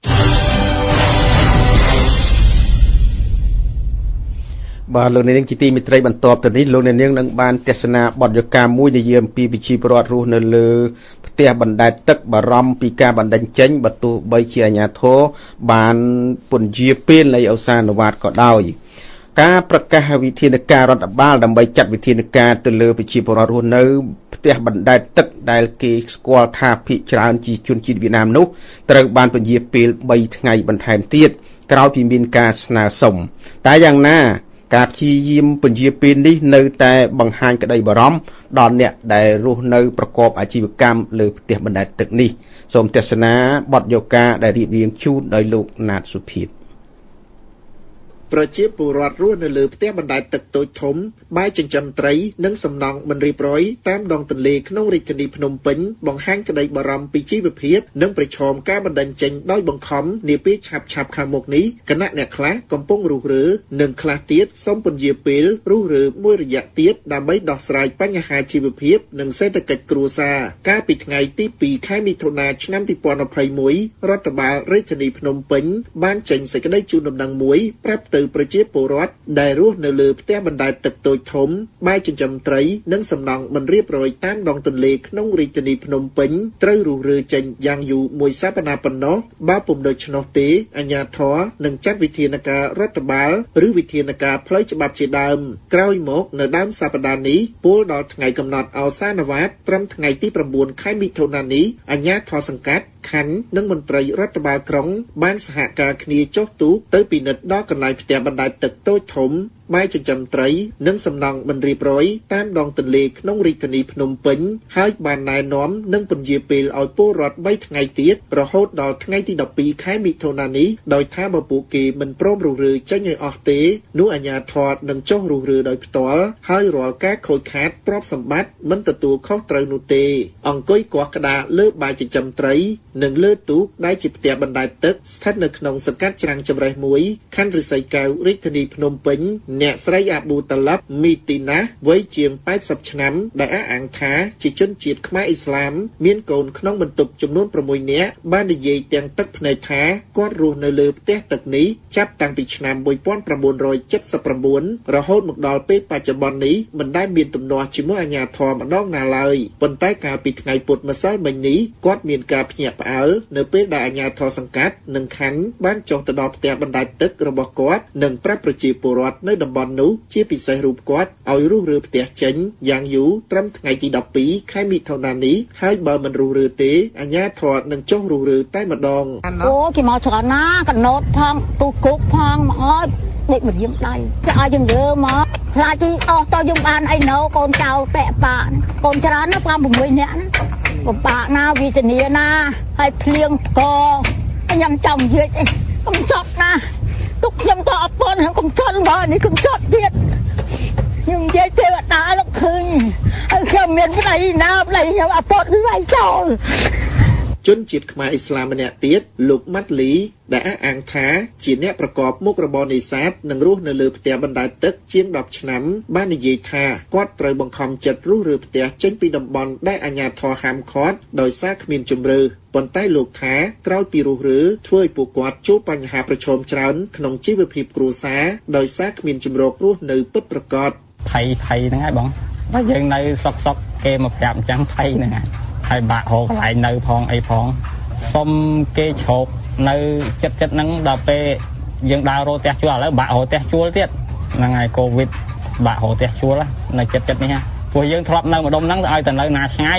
បាទលោកនាងជាទីមេត្រីបន្ទាប់ទៅនេះលោកនាងនឹងបានទស្សនាបទយកាមួយនិយាយអំពីប្រជាពលរដ្ឋរស់នៅលើផ្ទះបណ្ដែតទឹកបារម្ភពីការបណ្ដេញចេញបើទោះបីជាអាជ្ញាធរបានពន្យាពេលនៃឧស្សាហ៍នុវត្តក៏ដោយការប្រកាសវិធានការរដ្ឋបាលដើម្បីចាត់វិធានការទៅលើប្រជាពលរដ្ឋរស់នៅផ្ទះបណ្ដែតទឹកដែលគេស្គាល់ថាភាគច្រើនជាជនជាតិវៀតណាមនោះត្រូវបានពន្យាពេលបីថ្ងៃបន្ថែមទៀតក្រោយពីមានការស្នើសុំតែយ៉ាងណាការព្យាយាមពន្យាពេលនេះនៅតែបង្ហាញក្តីបារម្ភដល់អ្នកដែលរស់នៅប្រកបអាជីវកម្មលើផ្ទះបណ្ដែតទឹកនេះសូមទស្សនាបទយកាដែលរៀបរៀងជូនដោយលោកណាតសុភាពប្រជាពលរដ្ឋរស់នៅលើផ្ទះបណ្ដែតទឹកតូចធំបាយចិញ្ចឹមត្រីនិងសំណង់មិនរៀបរយតាមដងទន្លេក្នុងរាជធានីភ្នំពេញបង្ហាញក្តីបារម្ភពីជីវភាពនិងប្រឈមការបណ្តេញចេញដោយបង្ខំនាពេលឆាប់ឆាប់ខាងមុខនេះគណៈអ្នកខ្លះកំពុងរុះរើនិងខ្លះទៀតសូមពន្យាពេលរុះរើមួយរយៈទៀតដើម្បីដោះស្រាយបញ្ហាជីវភាពនិងសេដ្ឋកិច្ចគ្រួសារកាលពីថ្ងៃទីពីរខែមិថុនាឆ្នាំពីរពាន់ยี่สิบเอ็ดរដ្ឋបាលរាជធានីភ្នំពេញបានចេញសេចក្តីជូនដំណឹងមួយប្រាប់ទៅប្រជាពលរដ្ឋដែលរស់នៅលើផ្ទះបណ្ដែតទឹកតូចធំបាយចិញ្ចឹមត្រីនិងសំណង់មិនរៀបរយតាមដងទន្លេក្នុងរាជធានីភ្នំពេញត្រូវរុះរើចេញយ៉ាងយូរមួយសប្តាហ៍ប៉ុណ្ណោះបើពុំដូច្នោះទេអាជ្ញាធរនឹងចាត់វិធានការរដ្ឋបាលឬវិធានការផ្លូវច្បាប់ជាដើមក្រោយមកនៅដើមសប្តាហ៍នេះពលដល់ថ្ងៃកំណត់ឱសានវត្តត្រឹមថ្ងៃទីប្រាំបួនខែមិថុនានេះអាជ្ញាធរសង្កាត់ខណ្ឌនិងមន្ត្រីរដ្ឋបាលក្រុងបានសហការគ្នាចុះទូកទៅពិនិត្យដល់កន្លែងផ្ទះបណ្ដែតទឹកតូចធំបាយចិញ្ចឹមត្រីនិងសំណង់មិនរៀបរយតាមដងទន្លេក្នុងរាជធានីភ្នំពេញហើយបានណែនាំនិងពន្យាពេលឲ្យពលរដ្ឋបីថ្ងៃទៀតរហូតដល់ថ្ងៃទីដប់ពីរខែមិថុនានេះដោយថាបើពួកគេមិនព្រមរុះរើចេញឲ្យអស់ទេនោះអាជ្ញាធរនឹងចុះរុះរើដោយផ្ទាល់ហើយរាល់ការខូចខាតទ្រព្យសម្បត្តិមិនទទួលខុសត្រូវនោះទេអង្គុយគាស់ក្តារលើបាយចិញ្ចឹមត្រីនិងលើទូកដែលជាផ្ទះបណ្ដែតទឹកស្ថិតនៅក្នុងសង្កាត់ច្រាំងចម្រេះមួយខណ្ឌរិស័យកែវរាជធានីភ្នំពេញអ្នកស្រីអាប៊ូតាឡាប់មីទីណាវ័យជាងแปดสิบឆ្នាំដែលអះអាងថាជាជនជាតិខ្មែរអ៊ីស្លាមមានកូនក្នុងបន្ទប់ចំនួនប្រាំមួយនាក់បាននិយាយទាំងទឹកភ្នែកថាគាត់រស់នៅលើផ្ទះទឹកនេះចាប់តាំងពីឆ្នាំmột nghìn chín trăm bảy mươi chínរហូតមកដល់ពេលបច្ចុប្បន្ននេះមិនដែលមានទំនាស់ជាមួយអាជ្ញាធរម្ដងណាឡើយប៉ុន្តែកាលពីថ្ងៃពុធម្សិលមិញនេះគាត់មានការភ្ញាក់ផ្អើលនៅពេលដែលអាជ្ញាធរសង្កាត់និងខណ្ឌបានចុះទៅដល់ផ្ទះបណ្ដែតទឹករបស់គាត់និងប្រាប់ប្រជាពលរដ្ឋនៅតំបន់នោះជាពិសេសរូបគាត់ឲ្យរុះរើផ្ទះចេញយ៉ាងយូរត្រឹមថ្ងៃទីដប់ពីរខែមិថុនានេះហើយបើមិនរុះរើទេអាជ្ញាធរនឹងចុះរុះរើតែម្ដងអូគេមកច្រើនណាកណូតផងទូគុកផងមកអត់នេះមកយាមដៃគេឲ្យយើងរើមកខ្លាចទីអស់តយើងបានអីណូកូនចៅពាក់ប៉ាកូនច្រើនណាប្រាំប្រាំនាក់ណាពិបាកណាវិធានាណាហើយភ្លៀងកខ្ញុំចង់និយាយអីកុំចត់ណាទុកខ្ញុំទៅអត់ប៉ុនហើយកុំចត់មកនេះកុំចត់ទៀតខ្ញុំនិយាយទេវតាលោកឃើញហើយខ្ញុំមានប្តីណាប្តីខ្ញុំអត់ប៉ុនគឺវាយចោលជនជាតិខ្មែរអ៊ីស្លាមម្នាក់ទៀតលោកម៉ាត់លីដែលអះអាងថាជាអ្នកប្រកបមុខរបរនេសាទនិងរស់នៅលើផ្ទះបណ្ដែតទឹកជាងដប់ឆ្នាំបាននិយាយថាគាត់ត្រូវបង្ខំចិត្តរុះរើផ្ទះចេញពីតំបន់ដែលអាជ្ញាធរហាមឃាត់ដោយសារគ្មានជំរឿប៉ុន្តែលោកថាក្រោយពីរុះរើធ្វើឲ្យពួកគាត់ជួបបញ្ហាប្រឈមច្រើនក្នុងជីវភាពគ្រួសារដោយសារគ្មានជំរករស់នៅពិតប្រាកដភ័យភ័យហ្នឹងហើយបងបើយើងនៅសុកសុកគេមកប្រាប់អញ្ចឹងភ័យហ្នឹងហើយហើយបាក់ហោកន្លែងនៅផងអីផងសុំគេជ្រោកនៅចិត្តចិត្តហ្នឹងដល់ពេលយើងដើររកផ្ទះជួលឥឡូវបាក់រកផ្ទះជួលទៀតហ្នឹងហើយកូវីដបាក់រកផ្ទះជួលនៅចិត្តចិត្តនេះព្រោះយើងធ្លាប់នៅម្ដុំហ្នឹងឲ្យតែនៅណាឆ្ងាយបាក់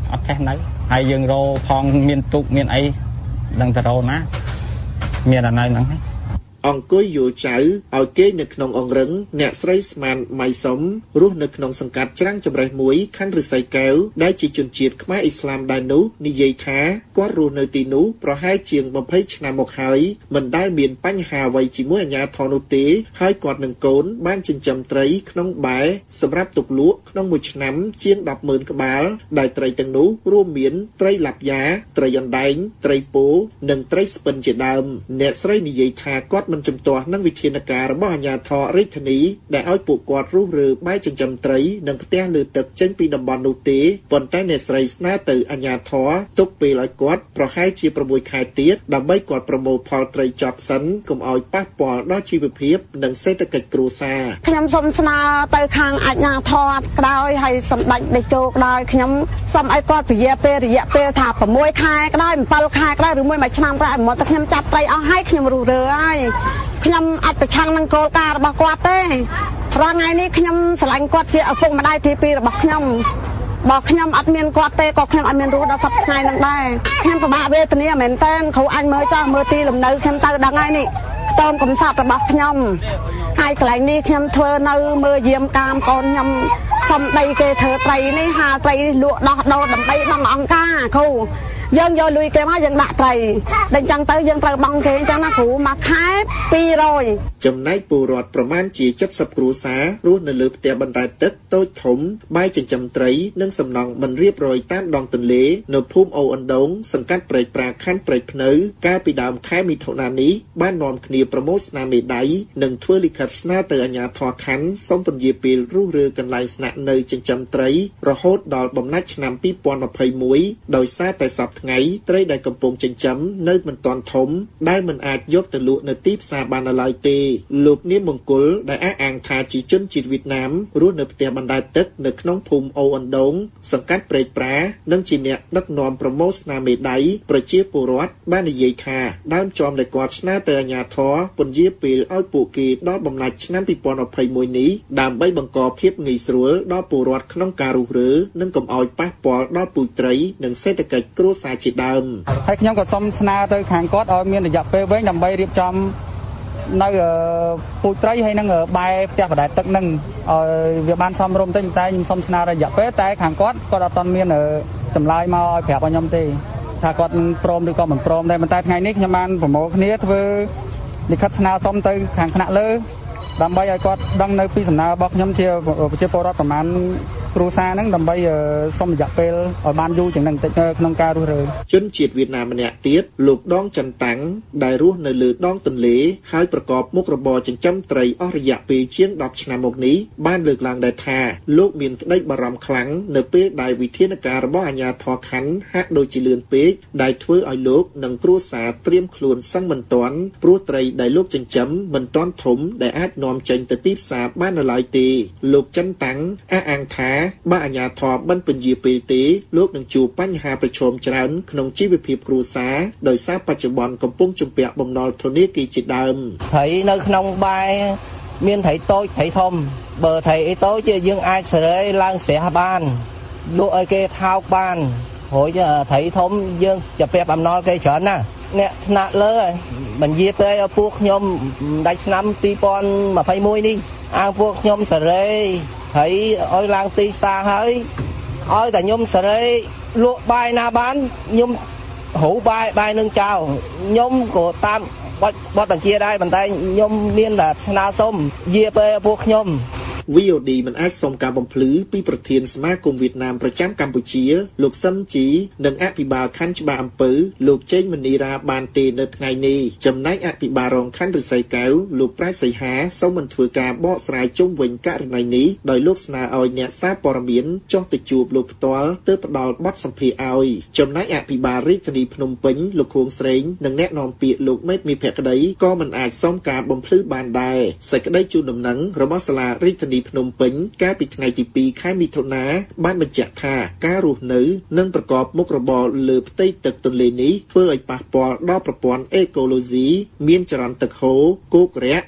អត់ចេះនៅហើយយើងរោផងមានទុកមានអីដឹងតែរោណាមានអាណៃហ្នឹងអង្គុយយល់ចៅឲ្យគេនៅក្នុងអង្រឹងអ្នកស្រីស្មានម៉ៃសុំរស់នៅក្នុងសង្កាត់ច្រាំងចម្រេះមួយខណ្ឌឫស្សីកែវដែលជាជនជាតិខ្មែរអ៊ីស្លាមដែរនោះនិយាយថាគាត់រស់នៅទីនោះប្រហែលជាង20ឆ្នាំមកហើយមិនដែលមានបញ្ហាអ្វីជាមួយអាជ្ញាធរនោះទេហើយគាត់នឹងកូនបានចិញ្ចឹមត្រីក្នុងបែសម្រាប់ទុកលក់ក្នុងមួយឆ្នាំជាង ដប់ម៉ឺន ក្បាលដែលត្រីទាំងនោះរួមមានត្រីឡាប់យ៉ាត្រីអណ្ដែងត្រីពោនិងត្រីស្ពិនជាដើមអ្នកស្រីនិយាយថាគាត់មិនជំទាស់នឹងវិធានការរបស់អាជ្ញាធររាជធានីដែលឲ្យពួកគាត់រុះរើបែចិញ្ចឹមត្រីនិងផ្ទះលើទឹកចេញពីតំបន់នោះទេប៉ុន្តែអ្នកស្រីស្នើទៅអាជ្ញាធរទុកពេលឲ្យគាត់ប្រហែលជា6ខែទៀតដើម្បីគាត់ប្រមូលផលត្រីចប់សិនកុំឲ្យប៉ះពាល់ដល់ជីវភាពនិងសេដ្ឋកិច្ចគ្រួសារខ្ញុំសូមស្នើទៅខាងអាជ្ញាធរក្តោយហើយសម្ដេចតេជោក្តោយខ្ញុំសូមឲ្យគាត់ពជាពេលរយៈពេលថា6ខែក្តោយ7ខែក្តោយឬមួយមួយឆ្នាំក្រោយមកតែខ្ញុំចាប់ត្រីអស់ហើយខ្ញុំរុះរើហើយខ្ញុំអត់ប្រឆាំងនឹងគោលការណ៍របស់គាត់ទេរាល់ថ្ងៃនេះខ្ញុំស្រឡាញ់គាត់ជាឪពុកម្ដាយទីពីររបស់ខ្ញុំបើខ្ញុំអត់មានគាត់ទេក៏ខ្ញុំអត់មានរស់ដល់សប្តាហ៍ថ្ងៃនឹងដែរខ្ញុំពិបាកវេទនាមែនតើគ្រូអញមើលចោះមើលទីលំនៅខ្ញុំទៅដឹងហើយនេះខ្ទមកំសត់របស់ខ្ញុំហើយកន្លែងនេះខ្ញុំធ្វើនៅមើលយាមកូនខ្ញុំសំដីគេធ្វើត្រីនេះហាត្រីនេះលក់ដោះដូរដើម្បីបង់អង្គការគ្រូយើងយកលុយគេមកយើងដាក់ត្រីដល់អញ្ចឹងទៅយើងត្រូវបង់គេអញ្ចឹងណាគ្រូមួយខែពីររយចំណែកពលរដ្ឋប្រមាណជា70គ្រួសាររស់នៅលើផ្ទះបណ្ដែតទឹកតូចធំបាយចិញ្ចឹមត្រីនិងសំណង់មិនរៀបរយតាមដងទន្លេនៅភូមិអូអណ្ដូងសង្កាត់ព្រែកប្រាខណ្ឌព្រែកភ្នៅកាលពីដើមខែមិថុនានេះបាននាំគ្នាប្រមូលស្នាមមេដៃនិងធ្វើលិខិតស្នើទៅអាជ្ញាធរខណ្ឌសូមពន្យាពេលរុះរើកន្លែងស្នាក់នៅចិញ្ចឹមត្រីរហូតដល់បំណាច់ឆ្នាំ2021ដោយសារតែសពថ្ងៃត្រីដែលកំពុងចិញ្ចឹមនៅមិនទាន់ធំដែលមិនអាចយកទៅលក់នៅទីផ្សារបានឡើយទេលោកនាមមង្គលដែលអះអាងថាជាជនជាតិវៀតណាមរស់នៅផ្ទះបណ្ដែតទឹកនៅក្នុងភូមិអូអណ្ដូងសង្កាត់ព្រែកប្រានិងជាអ្នកដឹកនាំប្រមូលស្នាមមេដៃប្រជាពលរដ្ឋបាននិយាយថាដើមចំដែលគាត់ស្នើទៅអាជ្ញាធរពន្យាពេលឲ្យពួកគេដល់បំណាច់ឆ្នាំ2021នេះដើម្បីបង្កភាពងាយស្រួលដល់ពលរដ្ឋក្នុងការរុះរើនិងកុំឲ្យប៉ះពាល់ដល់ពូជត្រីនិងសេដ្ឋកិច្ចគ្រួសារជាដើមហើយខ្ញុំក៏សូមស្នើទៅខាងគាត់ឲ្យមានរយៈពេលវែងដើម្បីរៀបចំនៅពូជត្រីហើយនឹងបែផ្ទះបណ្ដែតទឹកនឹងឲ្យវាបានសមរម្យទៅតែខ្ញុំសូមស្នើរយៈពេលតែខាងគាត់គាត់អត់ទាន់មានចម្លើយមកឲ្យប្រាប់ខ្ញុំទេថាគាត់ព្រមឬក៏មិនព្រមដែរប៉ុន្តែថ្ងៃនេះខ្ញុំបានប្រមូលគ្នាធ្វើលិខិតស្នើសុំទៅខាងថ្នាក់លើដើម្បីឲ្យគាត់ដឹងនៅពីសំណើរបស់ខ្ញុំជាប្រជាពលរដ្ឋប្រមាណគ្រួសារហ្នឹងដើម្បីសុំរយៈពេលឲ្យបានយូរជាងនឹងតិចក្នុងការរស់រើជនជាតិវៀតណាមម្នាក់ទៀតលោកដងចន្ទតាំងដែលរស់នៅលើដងទន្លេហើយប្រកបមុខរបរចិញ្ចឹមត្រីអស់រយៈពេលជាង10ឆ្នាំមកនេះបានលើកឡើងដែរថាលោកមានក្តីបារម្ភខ្លាំងនៅពេលដែលវិធានការរបស់អាជ្ញាធរខណ្ឌហាក់ដូចជាលឿនពេកដែលធ្វើឲ្យលោកនិងគ្រួសារត្រៀមខ្លួនសឹងមិនទាន់ព្រោះត្រីដែលលោកចិញ្ចឹមមិនទាន់ធំដែលអាចនាំចេញទៅទីផ្សារបាននៅឡើយទេលោកចន្ទតាំងអះអាងថាបើអាជ្ញាធរមិនពន្យាពេលទេលោកនឹងជួបបញ្ហាប្រឈមច្រើនក្នុងជីវភាពគ្រួសារដោយសារបច្ចុប្បន្នកំពុងជំពាក់បំណុលធនាគារជាដើមត្រីនៅក្នុងបែមានត្រីតូចត្រីធំបើត្រីអីតូចយើងអាចសេរីឡើងស្រះបានលក់ឲ្យគេថោកបានរួចត្រីធំយើងជំពាក់បំណុលគេច្រើនណាស់អ្នកថ្នាក់លើបញ្ជាពេលឲ្យពួកខ្ញុំដាច់ឆ្នាំ2021នេះអាងពួកខ្ញុំសេរីហើយឲ្យឡើងទីផ្សារហើយឲ្យតែខ្ញុំសេរីលក់បាយណាបានខ្ញុំរូបាយបាយនឹងចោលខ្ញុំក៏តាមបាត់បាត់បញ្ជាដែរប៉ុន្តែខ្ញុំមានតែស្នើសុំយាពេលពួកខ្ញុំវី អូ ឌី មិនអាចសុំការបំភ្លឺពីប្រធានសមាគមវៀតណាមប្រចាំកម្ពុជាលោកសឹមជីនិងអភិបាលខណ្ឌច្បារអំពៅលោកចេងមនីរាបានទេនៅថ្ងៃនេះចំណែកអភិបាលរងខណ្ឌរិស័យកែវលោកប្រែសីហាសូមមិនធ្វើការបកស្រាយជុំវិញករណីនេះដោយលោកស្នើឲ្យអ្នកសារព័ត៌មានចុះទៅជួបលោកផ្ទាល់ទើបផ្ដល់បទសម្ភាសន៍ឲ្យចំណែកអភិបាលរាជធានីភ្នំពេញលោកខួងស្រេងនិងអ្នកនាំពាក្យលោកមេតមីភក្តីក៏មិនអាចសុំការបំភ្លឺបានដែរសេចក្តីជូនដំណឹងរបស់សាលារាជធានីភ្នំពេញកាលពីថ្ងៃទីពីរខែមិថុនាបានបញ្ជាក់ថាការរស់នៅនិងប្រកបមុខរបរលើផ្ទៃទឹកទន្លេនេះធ្វើឲ្យប៉ះពាល់ដល់ប្រព័ន្ធអេកូឡូស៊ីមានចរន្តទឹកហូរគោករាក់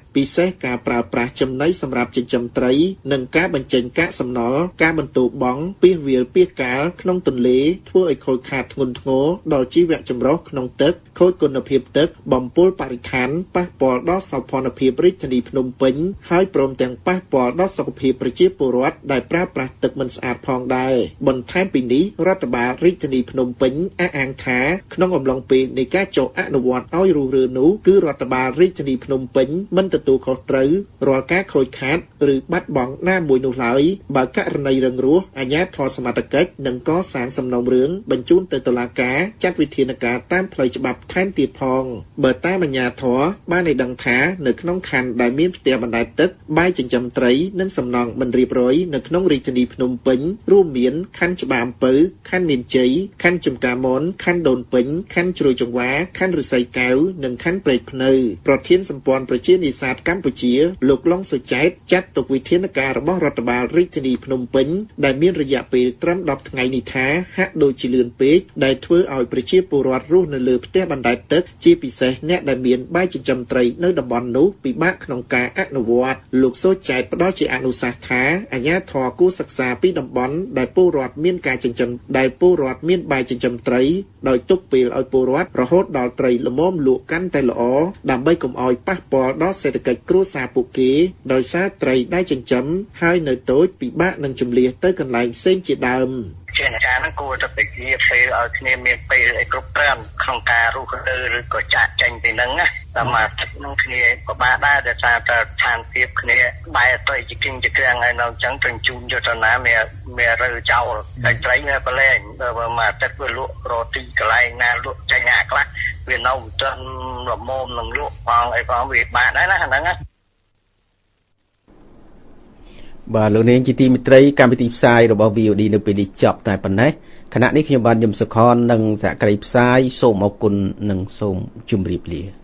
ពិសេសការប្រើប្រាស់ចំណីសម្រាប់ចិញ្ចឹមត្រីនិងការបញ្ចេញកាកសំណល់ការបន្ទោបង់ពាសវាលពាសកាលក្នុងទន្លេធ្វើឲ្យខូចខាតធ្ងន់ធ្ងរដល់ជីវៈចម្រុះក្នុងទឹកខូចគុណភាពទឹកបំពុលបរិស្ថានប៉ះពាល់ដល់សោភ័ណភាពរាជធានីភ្នំពេញហើយព្រមទាំងប៉ះពាល់ដល់សុខភាពប្រជាពលរដ្ឋដែលប្រើប្រាស់ទឹកមិនស្អាតផងដែរបន្ថែមពីនេះរដ្ឋបាលរាជធានីភ្នំពេញអះអាងថាក្នុងអំឡុងពេលនៃការចុះអនុវត្តឲ្យរុះរើនោះគឺរដ្ឋបាលរាជធានីភ្នំពេញមិនទទួលខុសត្រូវរាល់ការខូចខាតឬបាត់បង់ណាមួយនោះឡើយបើករណីរងគ្រោះអាជ្ញាធរសមត្ថកិច្ចនឹងកសាងសំណុំរឿងបញ្ជូនទៅតុលាការចាត់វិធានការតាមផ្លូវច្បាប់ថែមទៀតផងបើតាមអាជ្ញាធរបានឲ្យដឹងថានៅក្នុងខណ្ឌដែលមានផ្ទះបណ្ដែតទឹកបាយចិញ្ចឹមត្រីនិងសំណង់មិនរៀបរយនៅក្នុងរាជធានីភ្នំពេញរួមមានខណ្ឌច្បារអំពៅខណ្ឌមានជ័យខណ្ឌចំការមនខណ្ឌដូនពេញខណ្ឌជ្រោយចង្វាខណ្ឌឫស្សីកែវនិងខណ្ឌព្រែកភ្នៅប្រធានសម្ព័ន្ធប្រជានេសាទកម្ពុជាលោកឡុងសុចែតចាត់ទុកវិធានការរបស់រដ្ឋបាលរាជធានីភ្នំពេញដែលមានរយៈពេលត្រឹមដប់ថ្ងៃនេះថាហាក់ដូចជាលឿនពេកដែលធ្វើឲ្យប្រជាពលរដ្ឋរស់នៅលើផ្ទះបណ្ដែតទឹកជាពិសេសអ្នកដែលមានបាយចិញ្ចឹមត្រីនៅតំបន់នោះពិបាកក្នុងការអនុវត្តលោកសុចែតផ្ដល់ជាអនុសាសន៍ថាអាជ្ញាធរគួរសិក្សាពីតំបន់ដែលពលរដ្ឋមានការចិញ្ចឹមដែលពលរដ្ឋមានបាយចិញ្ចឹមត្រីដោយទុកពេលឲ្យពលរដ្ឋរហូតដល់ត្រីល្មមលក់កាន់តែល្អដើម្បីកុំឲ្យប៉ះពាល់ដល់សេដ្ឋកិច្ចគ្រួសារពួកគេដោយសារត្រីដែលចិញ្ចឹមហើយនៅតូចពិបាកនឹងជម្លៀសទៅកន្លែងផ្សេងជាដើមជាការហ្នឹងគួរតែពិភាក្សាឲ្យគ្នាមានពេលឲ្យគ្រប់គ្រាន់ក្នុងការរុះរើឬក៏ចាក់ចេញពីហ្នឹងណាតែមកទឹកនឹងគ្នាក៏បានដែរដែលថាតែឋានភាពគ្នាបែរទៅជាគិញជាក្រាំងហើយនៅអញ្ចឹងទៅជូនយុទ្ធនាមានមានរើចោលតែត្រីមានប្រឡែងបើមកទឹកវាលក់រកទីកន្លែងណាលក់ចេញអាខ្លះវានៅមិនទាន់ល្មមនឹងលក់ផងអីផងវាបានដែរណាហ្នឹងណាបាទលោកនាងជាទីមិត្តរីកម្មវិធីផ្សាយរបស់ វី អូ ឌី នៅពេលនេះចប់តែប៉ុណ្ណេះខណៈនេះខ្ញុំបានយមសុខននិងសហគ្រាសផ្សាយសូមអរគុណនិងសូមជម្រាបលា